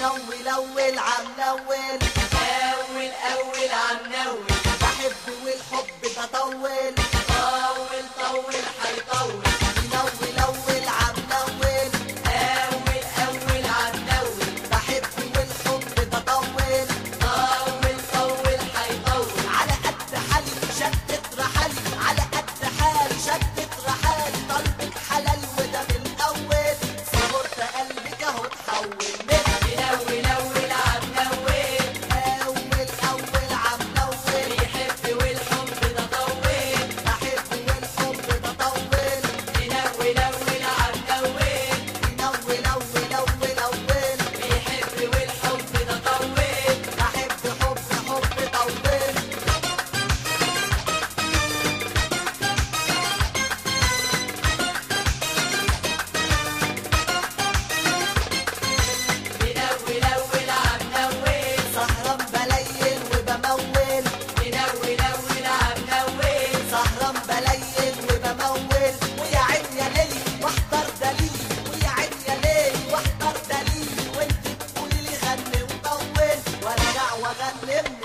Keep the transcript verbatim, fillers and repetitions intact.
نول اول عم نول، اول اول عم نول، بحب والحب ده طول، طول طول هيطول. نول اول عم نول، اول اول عم نول، بحب والحب ده طول، طول طول هيطول. على قد حالي شدت رحالي، على قد حالي شدت رحالي، طلبك حلال وده من الاول، صبرت قلبك اهو اتحول من نول اول عم نول، اول اول عم نول، بيحب والحب ده طول. بحب والحب ده طول، نول اول عم نول، نول اول اول اول، بيحب والحب ده طول. بحب حب حب طول. نول اول عم نول، سهران بليل وبمول، نول اول عم نول، سهران بليل وبمول، ويا عين يا ليلي واحضر دليلي، ويا عين يا ليلي واحضر دليلي، وانت تقولي لي غني وطول، وارجع واغني